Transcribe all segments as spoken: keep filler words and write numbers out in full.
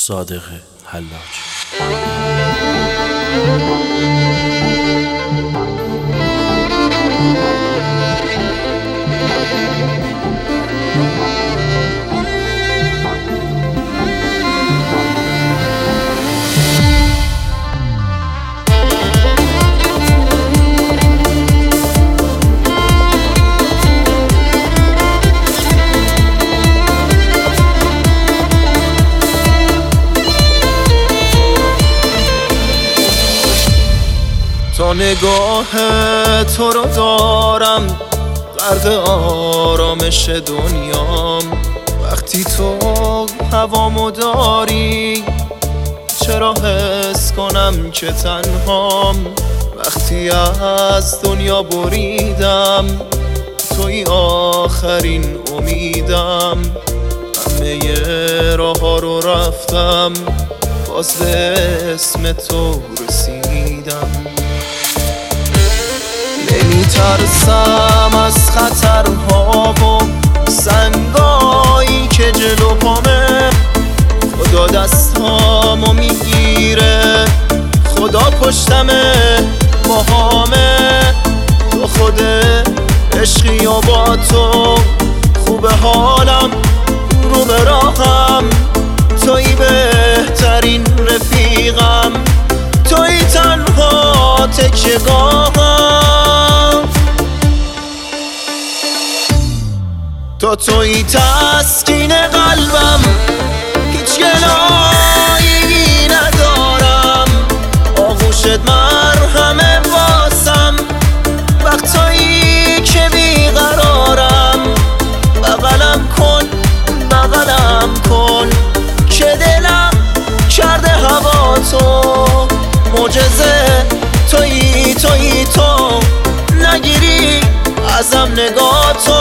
صادق حلاج. تا نگاه تو رو دارم غرق آرامش دنیام. وقتی تو هوامو داری چرا حس کنم که تنهام؟ وقتی از دنیا بریدم توی آخرین امیدم. همه راه ها رو رفتم باز به اسم تو رسیدم. نمیترسم از خطرها و سنگایی که جلو پامه. خدا دستامو میگیره، خدا پشتمه باهامه. تو خود عشقی و با تو خوب حالم رو به راهم. توی بهترین رفیقم، توی تنها تکیه‌گاهم. تو توی تسکین قلبم، هیچ گناهی ندارم. آغوشت مرهمه واسم وقتایی که بیقرارم. بغلم کن بغلم کن که دلم کرده هوا تو. معجزه تویی تویی تو، نگیری ازم نگاه تو.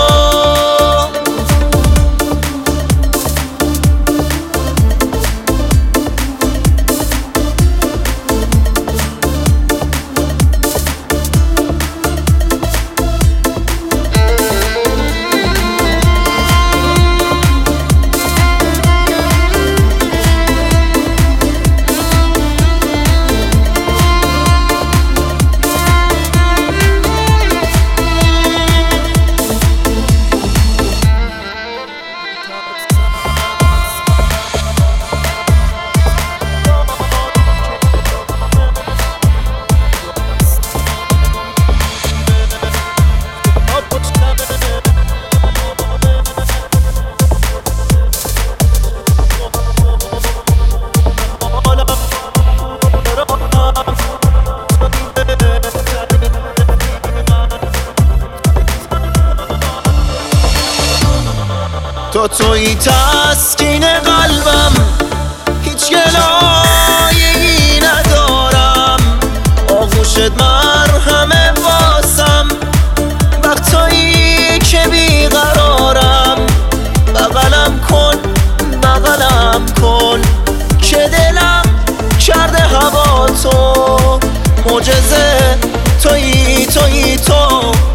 تو توی تسکین قلبم، هیچ گناهی ندارم. آغوشت مرهمه واسم وقتایی که بیقرارم. بغلم کن بغلم کن که دلم کرده هوا تو. معجزه تویی تویی تو،